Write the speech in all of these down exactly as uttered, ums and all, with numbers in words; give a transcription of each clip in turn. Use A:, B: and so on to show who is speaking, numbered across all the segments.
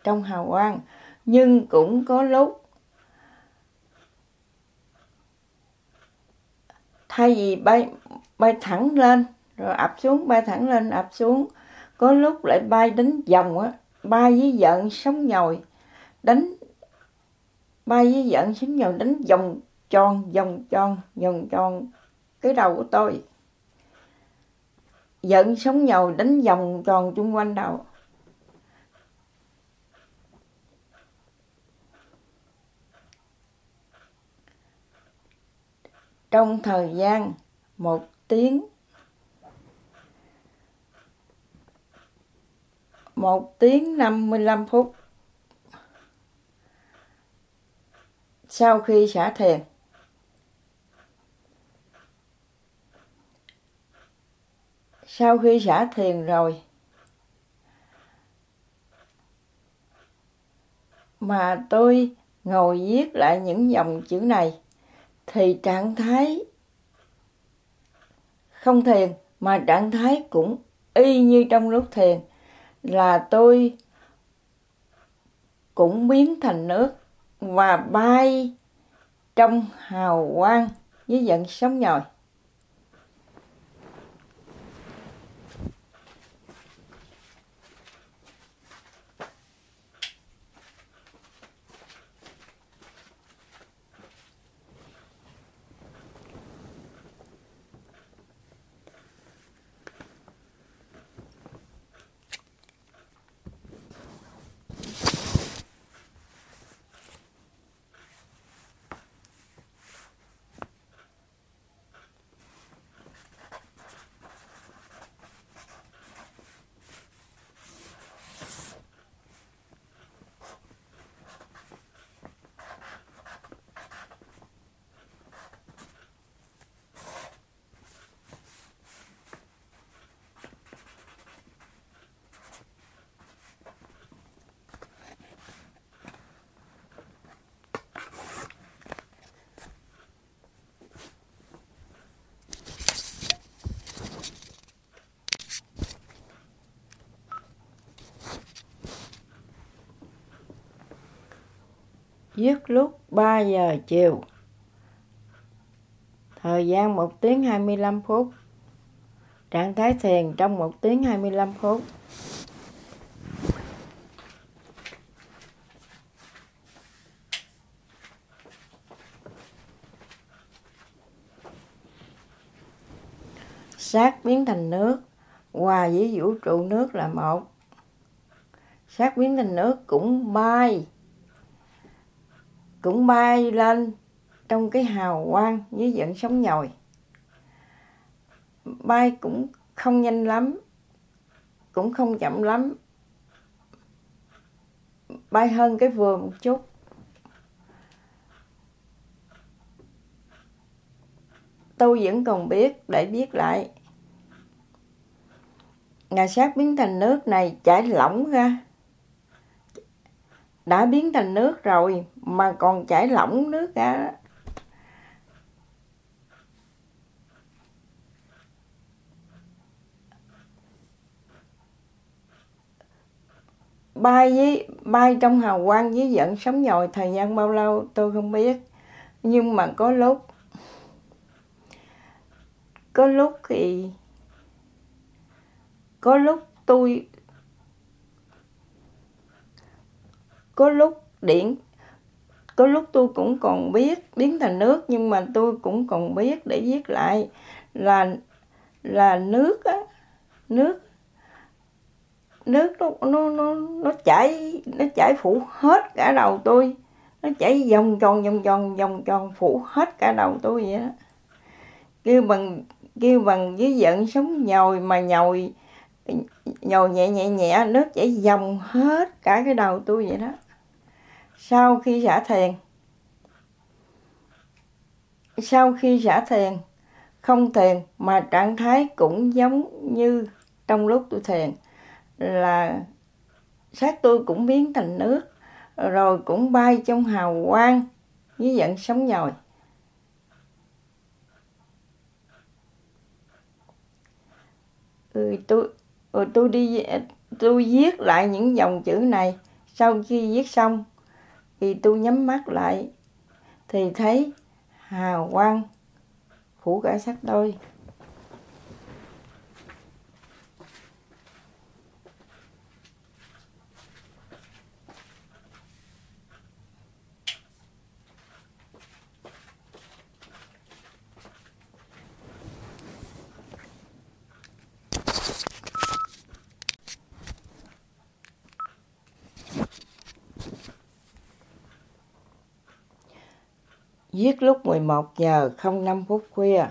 A: trong hào quang. Nhưng cũng có lúc thay vì bay bay thẳng lên rồi ập xuống, bay thẳng lên ập xuống, có lúc lại bay đánh vòng á, bay với vợn sóng nhồi, đánh bay với vợn sóng nhồi đánh vòng tròn vòng tròn vòng tròn cái đầu của tôi. Vợn sóng nhồi đánh vòng tròn chung quanh đầu. Trong thời gian một tiếng một tiếng năm mươi lăm phút sau khi xả thiền, sau khi xả thiền rồi mà tôi ngồi viết lại những dòng chữ này, thì trạng thái không thiền mà trạng thái cũng y như trong lúc thiền, là tôi cũng biến thành nước và bay trong hào quang với vận sóng nhồi. Viết lúc ba giờ chiều, thời gian một tiếng hai mươi lăm phút, trạng thái thiền trong một tiếng hai mươi lăm phút. Xác biến thành nước, hòa với vũ trụ nước là một. Xác biến thành nước cũng bay, cũng bay lên trong cái hào quang với vận sóng nhồi. Bay cũng không nhanh lắm, cũng không chậm lắm, bay hơn cái vừa một chút. Tôi vẫn còn biết để viết lại. Ngài xác biến thành nước này chảy lỏng ra. Đã biến thành nước rồi mà còn chảy lỏng nước ra. Bay với bay trong hào quang với vận sóng nhồi thời gian bao lâu tôi không biết. Nhưng mà có lúc Có lúc thì Có lúc tôi Có lúc điện Có lúc tôi cũng còn biết biến thành nước, nhưng mà tôi cũng còn biết để viết lại là là nước á, nước nước nó nó nó nó chảy nó chảy phủ hết cả đầu tôi, nó chảy vòng tròn vòng tròn vòng tròn phủ hết cả đầu tôi vậy đó. Kêu bằng kêu bằng với vận sóng nhồi mà nhồi nhồi nhẹ nhẹ nhẹ, nước chảy vòng hết cả cái đầu tôi vậy đó. Sau khi xả thiền, sau khi xả thiền, không thiền mà trạng thái cũng giống như trong lúc tôi thiền, là xác tôi cũng biến thành nước, rồi cũng bay trong hào quang với vận sóng nhồi. Ừ, tôi, rồi tôi đi tôi viết lại những dòng chữ này, sau khi viết xong thì tôi nhắm mắt lại thì thấy hào quang phủ cả xác tôi. Viết lúc mười một giờ không năm phút khuya.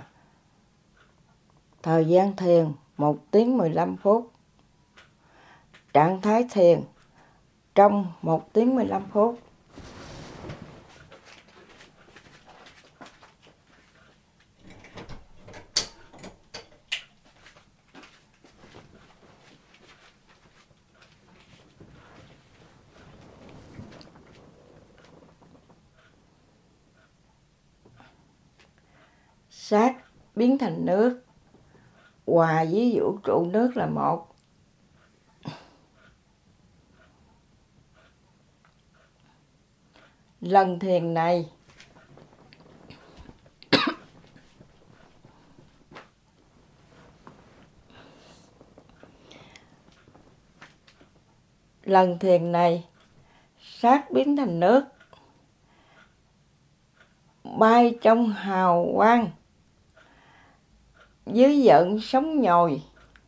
A: Thời gian thiền một tiếng mười lăm phút. Trạng thái thiền trong một tiếng mười lăm phút. Xác biến thành nước, hòa với vũ trụ nước là một. Lần thiền này lần thiền này xác biến thành nước, bay trong hào quang dưới giận sóng nhồi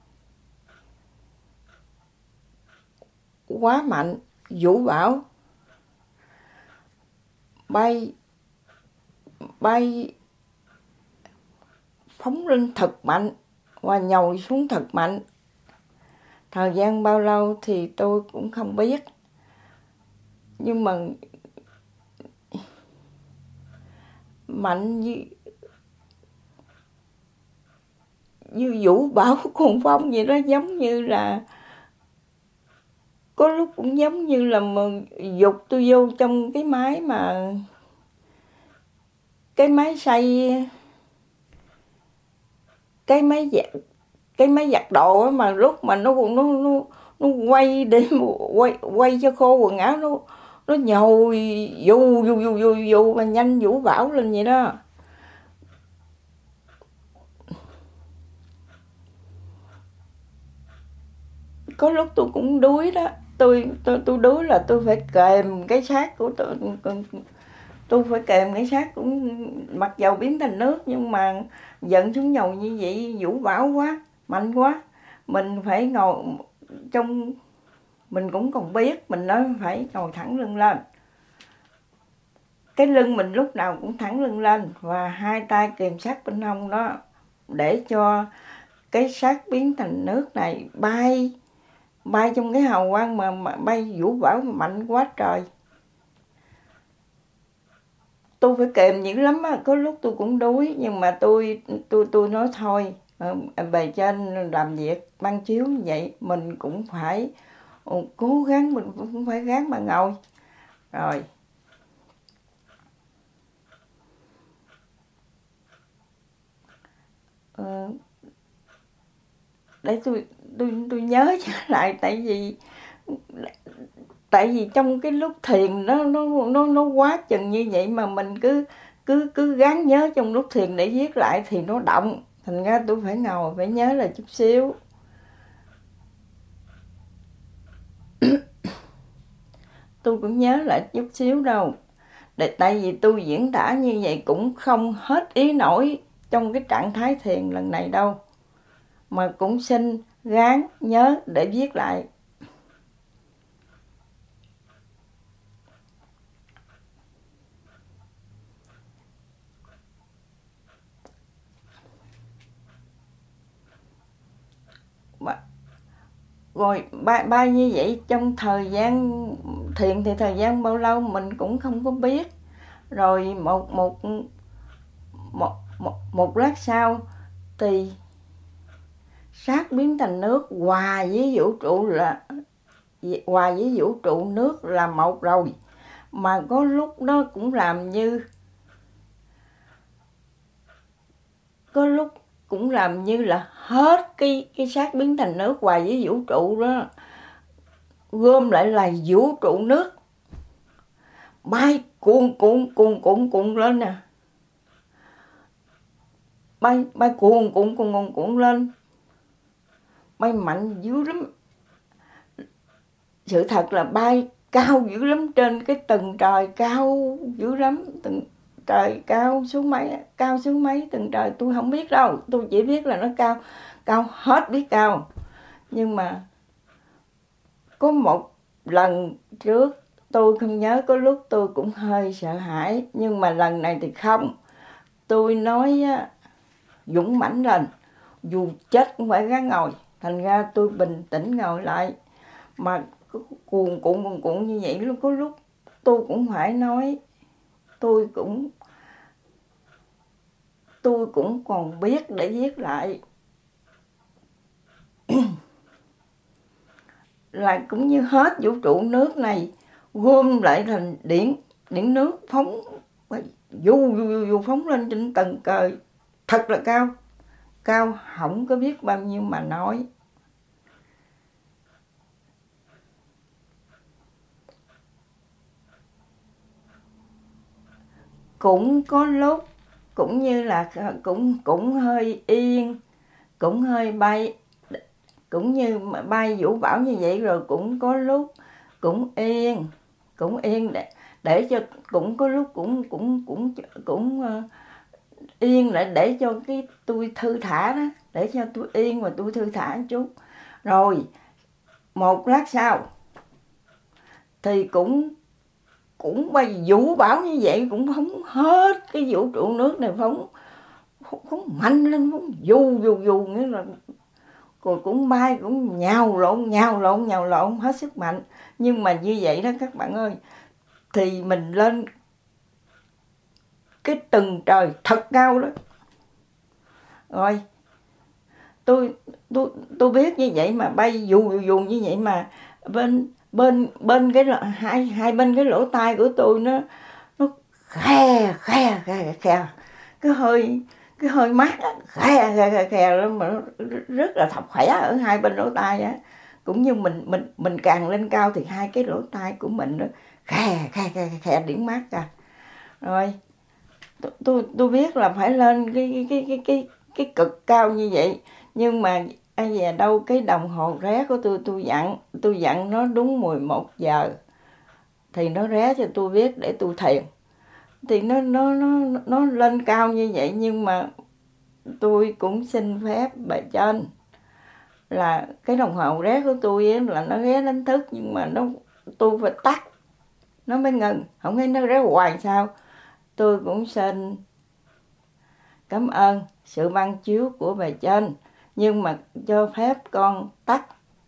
A: quá mạnh, vũ bão bay bay phóng lên thật mạnh và nhồi xuống thật mạnh. Thời gian bao lâu thì tôi cũng không biết, nhưng mà mạnh như như vũ bão cuồng phong vậy đó, giống như là có lúc cũng giống như là mà dục tôi vô trong cái máy mà cái máy xay cái máy giặt cái máy giặt đồ á, mà lúc mà nó nó nó nó quay để quay quay cho khô quần áo, nó nó nhồi dù dù dù dù dù mà nhanh vũ bão lên vậy đó. Có lúc tôi cũng đuối đó, tôi tôi tôi đuối là tôi phải kèm cái xác của tôi tôi phải kèm cái xác cũng mặc dầu biến thành nước, nhưng mà giận xuống nhồi như vậy vũ bão quá mạnh quá, mình phải ngồi trong, mình cũng còn biết, mình nói phải ngồi thẳng lưng lên, cái lưng mình lúc nào cũng thẳng lưng lên và hai tay kìm sát bên hông đó, để cho cái xác biến thành nước này bay bay trong cái hào quang mà, mà bay vũ bão mạnh quá trời. Tôi phải kèm dữ lắm á, có lúc tôi cũng đuối, nhưng mà tôi tôi tôi nói thôi, bề trên làm việc ban chiếu như vậy, mình cũng phải cố gắng, mình cũng phải gắng mà ngồi. Rồi ờ, để tôi tôi tôi nhớ trở lại, tại vì tại vì trong cái lúc thiền nó nó nó nó quá chừng như vậy mà mình cứ cứ cứ gắng nhớ trong lúc thiền để viết lại thì nó động, thành ra tôi phải ngồi phải nhớ là chút xíu. Tôi cũng nhớ lại chút xíu đâu, để tại vì tôi diễn tả như vậy cũng không hết ý nổi trong cái trạng thái thiền lần này đâu, mà cũng xin gắng nhớ để viết lại. Rồi bay, bay như vậy trong thời gian thiền thì thời gian bao lâu mình cũng không có biết. Rồi một một một một, một lát sau thì xác biến thành nước, hòa với vũ trụ là hòa với vũ trụ nước là một rồi, mà có lúc nó cũng làm như có lúc cũng làm như là hết cái cái xác biến thành nước hòa với vũ trụ đó, gom lại là vũ trụ nước, bay cuồn cuộn cuồn cuộn cuộn lên nè, bay bay cuồn cuộn cuồn cuộn cuộn lên, bay mạnh dữ lắm. Sự thật là bay cao dữ lắm, trên cái tầng trời cao dữ lắm, tầng trời cao số mấy, cao số mấy tầng trời tôi không biết đâu, tôi chỉ biết là nó cao, cao hết biết cao. Nhưng mà có một lần trước tôi không nhớ, có lúc tôi cũng hơi sợ hãi, nhưng mà lần này thì không. Tôi nói dũng mãnh lên, dù chết cũng phải gắng ngồi. Thành ra tôi bình tĩnh ngồi lại, mà cuồn cuộn cuồn cuộn như vậy, lúc có lúc tôi cũng phải nói tôi cũng tôi cũng còn biết để viết lại. Là cũng như hết vũ trụ nước này gom lại thành điện điện nước phóng du du du phóng lên trên tầng trời, thật là cao, cao không có biết bao nhiêu mà nói. Cũng có lúc cũng như là cũng cũng hơi yên, cũng hơi bay, cũng như bay vũ bão như vậy, rồi cũng có lúc cũng yên, cũng yên để để cho cũng có lúc cũng cũng cũng cũng uh, yên lại để cho cái tôi thư thả đó, để cho tôi yên và tôi thư thả một chút. Rồi một lát sau thì cũng cũng bay vũ bão như vậy, cũng phóng hết cái vũ trụ nước này, phóng phóng mạnh lên, phóng dù dù dù nghĩa là rồi cũng bay cũng nhào lộn nhào lộn nhào lộn hết sức mạnh. Nhưng mà như vậy đó các bạn ơi, thì mình lên cái tầng trời thật cao đó. Rồi tôi tôi tôi biết như vậy mà bay dù dù dù như vậy, mà bên bên bên cái hai hai bên cái lỗ tai của tôi nó nó khe khe khe khe cái hơi cái hơi mát á, khe khe khe khe mà nó rất là thọc khỏe ở hai bên lỗ tai á. Cũng như mình mình mình càng lên cao thì hai cái lỗ tai của mình nó khe khe khe khe điểm mát ra. Rồi tôi tôi tôi biết là phải lên cái cái cái cái cái cực cao như vậy, nhưng mà ai về đâu cái đồng hồ ré của tôi tôi dặn tôi dặn nó đúng mười một giờ thì nó ré cho tôi biết để tôi thiền. Thì nó nó nó nó lên cao như vậy, nhưng mà tôi cũng xin phép bề trên là cái đồng hồ ré của tôi ấy, là nó ré đánh thức, nhưng mà nó tôi phải tắt nó mới ngừng, không thấy nó ré hoài sao. Tôi cũng xin cảm ơn sự ban chiếu của bề trên, nhưng mà cho phép con tắt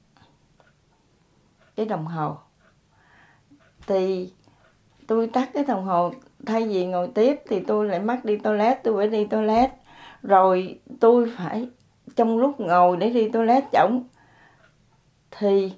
A: cái đồng hồ. Thì tôi tắt cái đồng hồ, thay vì ngồi tiếp thì tôi lại mắc đi toilet, tôi phải đi toilet. Rồi tôi phải trong lúc ngồi để đi toilet chổng thì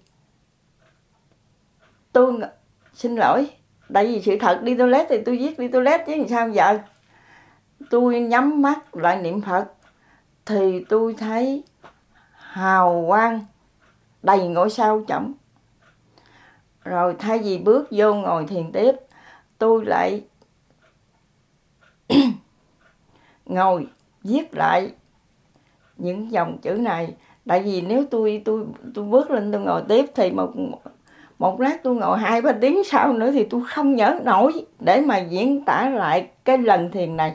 A: tôi xin lỗi, tại vì sự thật đi toilet thì tôi viết đi toilet chứ làm sao giờ. Tôi nhắm mắt lại niệm Phật thì tôi thấy hào quang đầy ngôi sao chổng. Rồi thay vì bước vô ngồi thiền tiếp, tôi lại ngồi viết lại những dòng chữ này. Tại vì nếu tôi tôi tôi bước lên tôi ngồi tiếp thì một một lát tôi ngồi hai ba tiếng sau nữa thì tôi không nhớ nổi để mà diễn tả lại cái lần thiền này.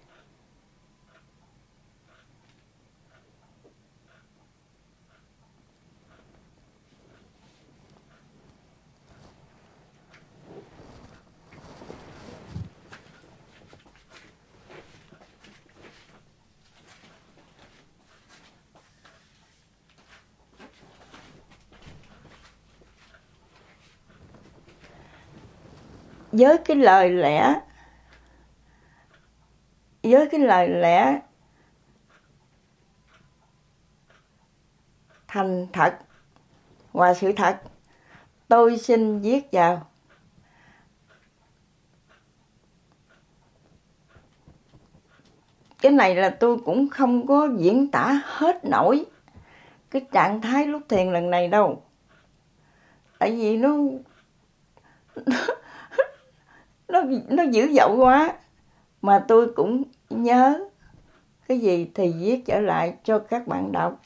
A: Với cái lời lẽ với cái lời lẽ thành thật và sự thật, tôi xin viết vào. Cái này là tôi cũng không có diễn tả hết nổi cái trạng thái lúc thiền lần này đâu. tại vì nó nó nó dữ dội quá, mà tôi cũng nhớ cái gì thì viết trở lại cho các bạn đọc.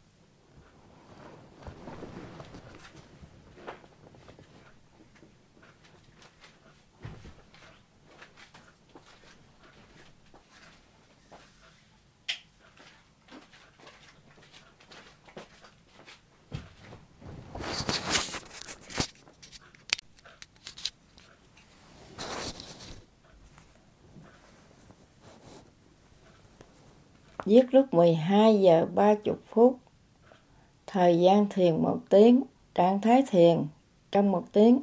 A: Viết lúc mười hai giờ ba mươi phút, thời gian thiền một tiếng, trạng thái thiền trong một tiếng.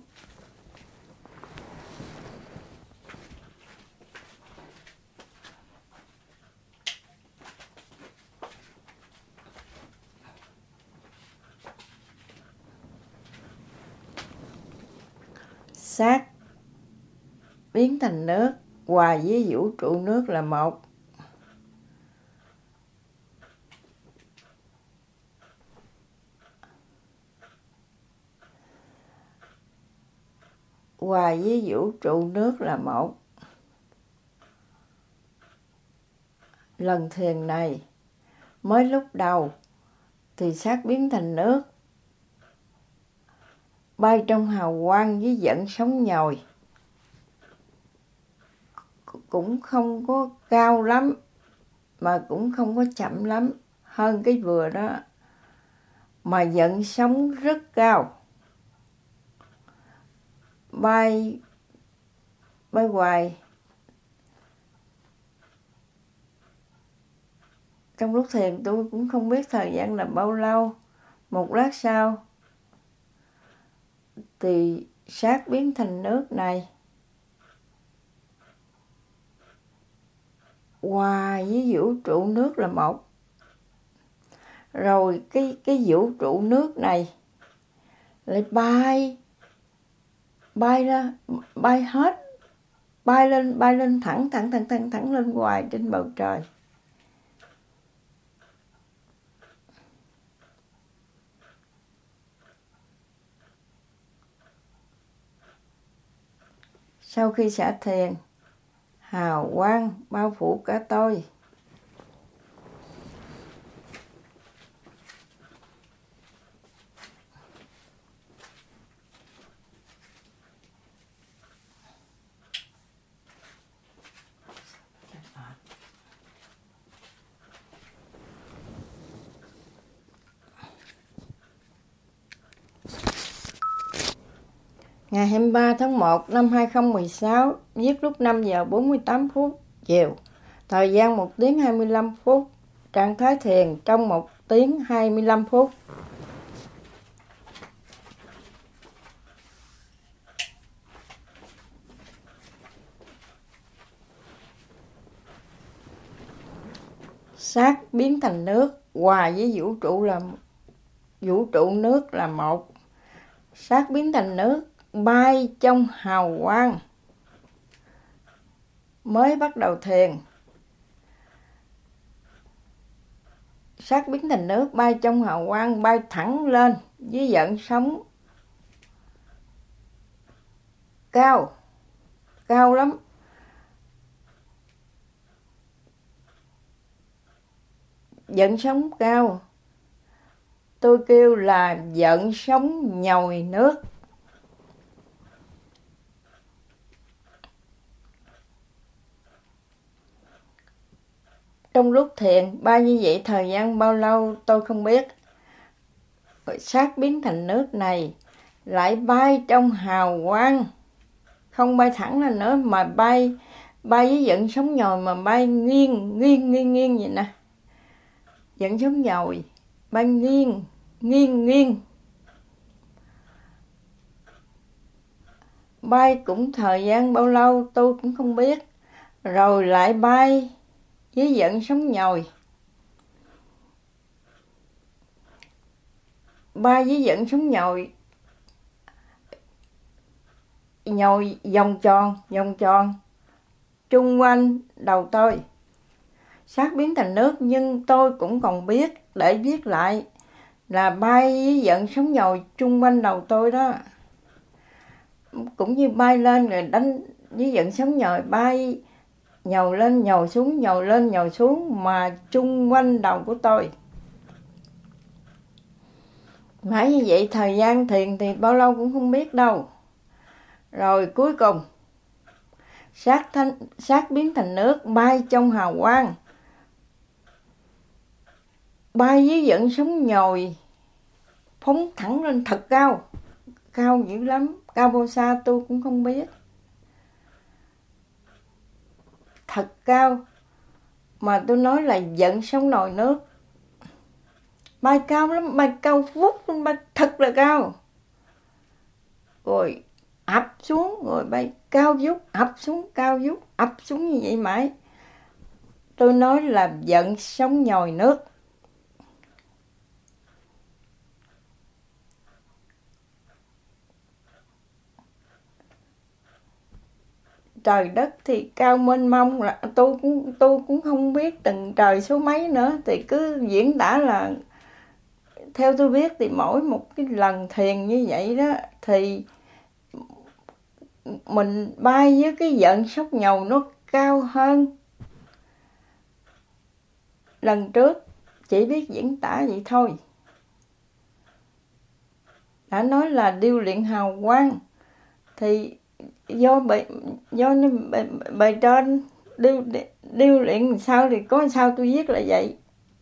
A: Xác biến thành nước, hòa với vũ trụ nước là một. Hòa với vũ trụ nước là một. Lần thiền này, mới lúc đầu thì xác biến thành nước, bay trong hào quang với vận sóng nhồi. Cũng không có cao lắm, mà cũng không có chậm lắm, hơn cái vừa đó. Mà vận sóng rất cao. Bay, bay hoài. Trong lúc thiền tôi cũng không biết thời gian là bao lâu. Một lát sau, thì xác biến thành nước này, hòa với vũ trụ nước là một. Rồi cái, cái vũ trụ nước này lại bay, bay ra, bay hết, bay lên, bay lên thẳng, thẳng, thẳng, thẳng, thẳng lên hoài trên bầu trời. Sau khi xả thiền, hào quang bao phủ cả tôi. Ngày hai mươi ba tháng một năm hai không một sáu, viết lúc năm giờ bốn mươi tám phút chiều, thời gian một tiếng hai mươi lăm phút, trạng thái thiền trong một tiếng hai mươi lăm phút. Xác biến thành nước, hòa với vũ trụ là vũ trụ nước là một. Xác biến thành nước, bay trong hào quang. Mới bắt đầu thiền, xác biến thành nước, bay trong hào quang, bay thẳng lên với vận sóng cao, cao lắm. Vận sóng cao, tôi kêu là vận sóng nhồi nước. Trong lúc thiền, bay như vậy thời gian bao lâu tôi không biết. Xác biến thành nước này lại bay trong hào quang, không bay thẳng lên nữa mà bay, bay với vận sóng nhồi mà bay nghiêng, nghiêng, nghiêng, nghiêng vậy nè. Vận sóng nhồi, bay nghiêng, nghiêng, nghiêng. Bay cũng thời gian bao lâu tôi cũng không biết. Rồi lại bay với vận sóng nhồi. Bay với vận sóng nhồi, nhồi vòng tròn, vòng tròn, chung quanh đầu tôi. Xác biến thành nước nhưng tôi cũng còn biết để viết lại là bay với giận sóng nhồi chung quanh đầu tôi đó. Cũng như bay lên rồi đánh với giận sóng nhồi, bay nhồi lên nhồi xuống, nhồi lên nhồi xuống mà chung quanh đầu của tôi. Mãi như vậy thời gian thiền thì bao lâu cũng không biết đâu. Rồi cuối cùng xác, thanh, xác biến thành nước, bay trong hào quang, bay với dẫn sóng nhồi, phóng thẳng lên thật cao, cao dữ lắm, cao bao xa tôi cũng không biết. Thật cao, mà tôi nói là dẫn sóng nồi nước. Bay cao lắm, bay cao vút, bay thật là cao. Rồi ập xuống, rồi bay cao vút, ập xuống, cao vút, ập xuống như vậy mãi. Tôi nói là giận sóng nhồi nước. Trời đất thì cao mênh mông, là tôi cũng tôi cũng không biết từng trời số mấy nữa, thì cứ diễn tả là theo tôi biết thì mỗi một cái lần thiền như vậy đó thì mình bay với cái giận sóng nhồi nó cao hơn. Lần trước chỉ biết diễn tả vậy thôi. Đã nói là điêu luyện hào quang thì do bề do bề, bề trên điêu điêu luyện sao thì có sao tôi viết là vậy.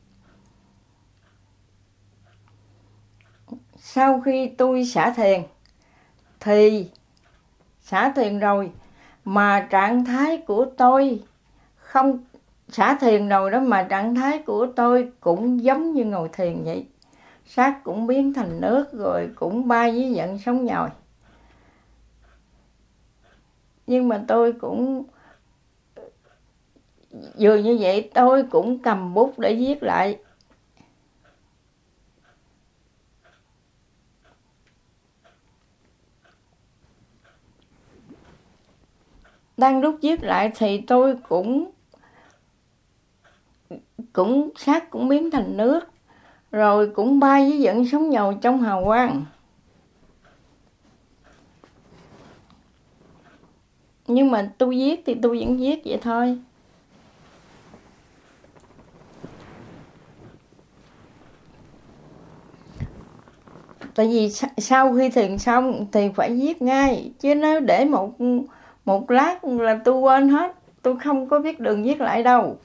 A: Sau khi tôi xả thiền thì xả thiền rồi mà trạng thái của tôi không xả thiền rồi đó, mà trạng thái của tôi cũng giống như ngồi thiền vậy. Xác cũng biến thành nước, rồi cũng bay với giận sóng nhồi. Nhưng mà tôi cũng vừa như vậy, tôi cũng cầm bút để viết lại. Đang lúc viết lại thì tôi cũng cũng xác cũng biến thành nước, rồi cũng bay với giận sóng nhồi trong hào quang. Nhưng mà tôi viết thì tôi vẫn viết vậy thôi. Tại vì sau khi thiền xong thì phải viết ngay, chứ nếu để một một lát là tôi quên hết, tôi không có biết đường viết lại đâu.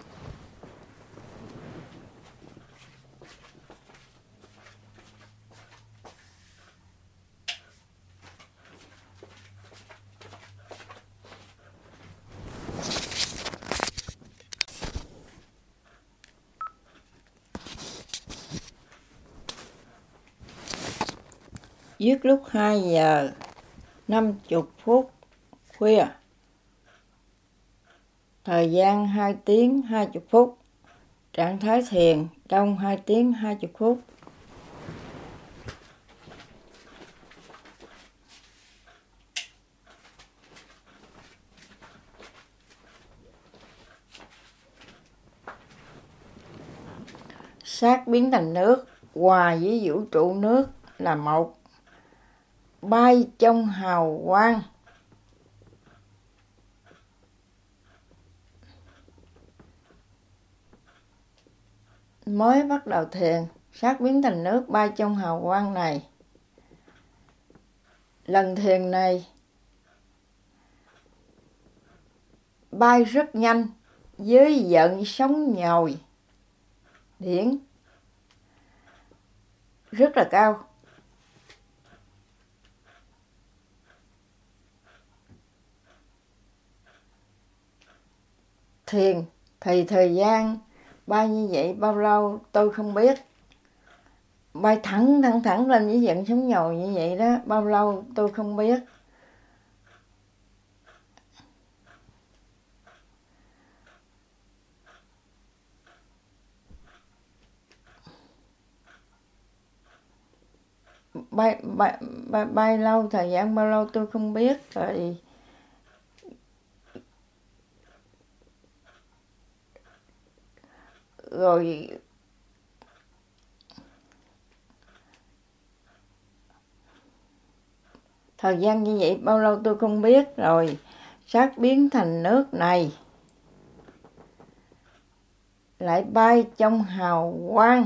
A: Viết lúc hai giờ năm mươi phút khuya. Thời gian hai tiếng hai mươi phút. Trạng thái thiền trong hai tiếng hai mươi phút. Xác biến thành nước, hòa với vũ trụ nước là một. Bay trong hào quang. Mới bắt đầu thiền, xác biến thành nước bay trong hào quang này. Lần thiền này bay rất nhanh với giận sóng nhồi điển rất là cao. Thiền thì thời gian bay như vậy bao lâu tôi không biết. Bay thẳng thẳng thẳng lên với giận sóng nhồi như vậy đó, bao lâu tôi không biết. Bay, bay, bay, bay lâu, thời gian bao lâu tôi không biết. Rồi rồi Thời gian như vậy bao lâu tôi không biết, rồi xác biến thành nước này lại bay trong hào quang.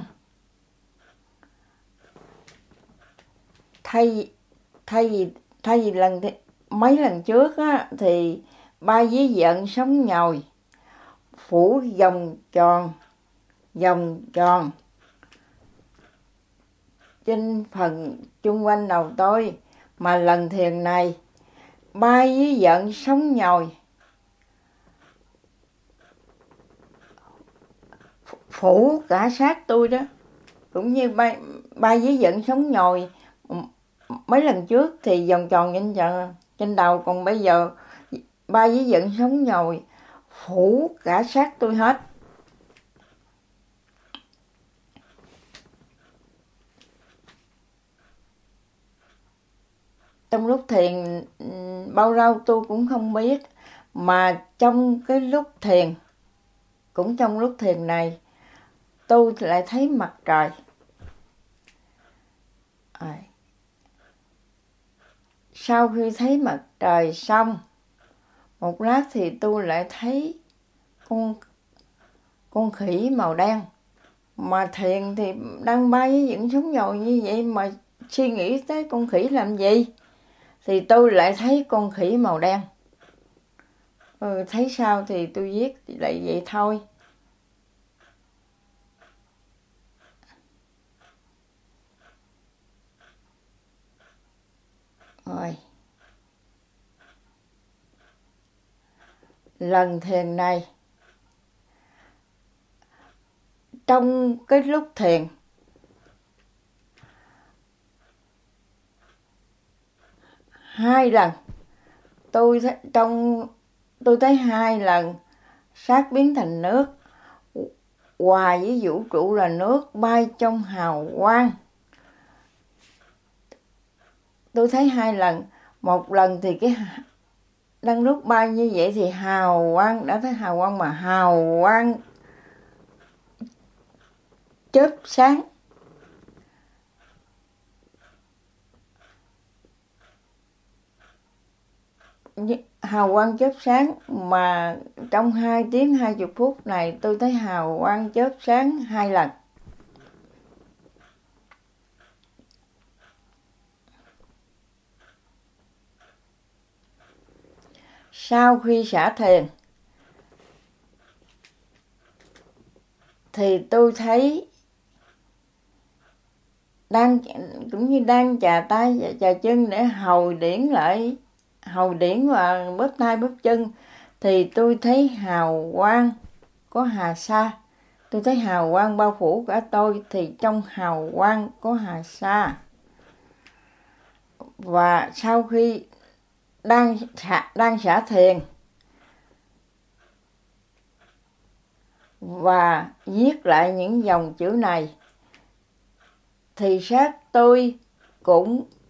A: Thay thay vì thay vì lần th- mấy lần trước á, thì bay với vận sóng nhồi phủ vòng tròn vòng tròn trên phần chung quanh đầu tôi, mà lần thiền này bay với vận sóng nhồi phủ cả xác tôi đó, cũng như bay bay với vận sóng nhồi. Mấy lần trước thì vòng tròn trên tròn trên đầu, còn bây giờ bay với vận sóng nhồi phủ cả xác tôi hết. Trong lúc thiền bao lâu tôi cũng không biết, mà trong cái lúc thiền, cũng trong lúc thiền này, tôi lại thấy mặt trời. À, sau khi thấy mặt trời xong, một lát thì tôi lại thấy con con khỉ màu đen. Mà thiền thì đang bay với những sóng nhồi như vậy mà suy nghĩ tới con khỉ làm gì? Thì tôi lại thấy con khỉ màu đen. Ừ, thấy sao thì tôi viết lại vậy thôi. Rồi. Lần thiền này, trong cái lúc thiền, hai lần tôi thấy, trong tôi thấy hai lần xác biến thành nước, hòa với vũ trụ là nước, bay trong hào quang. Tôi thấy hai lần. Một lần thì cái đang lúc bay như vậy thì hào quang, đã thấy hào quang, mà hào quang chớp sáng. Hào quang chớp sáng, mà trong hai tiếng hai mươi phút này tôi thấy hào quang chớp sáng hai lần. Sau khi xả thiền thì tôi thấy đang cũng như đang chà tay và chà chân để hồi điển lại, hồi điển và bóp tay bóp chân, thì tôi thấy hào quang có hà sa. Tôi thấy hào quang bao phủ cả tôi, thì trong hào quang có hà sa. Và sau khi đang xả, đang xả thiền và viết lại những dòng chữ này, thì xác tôi cũng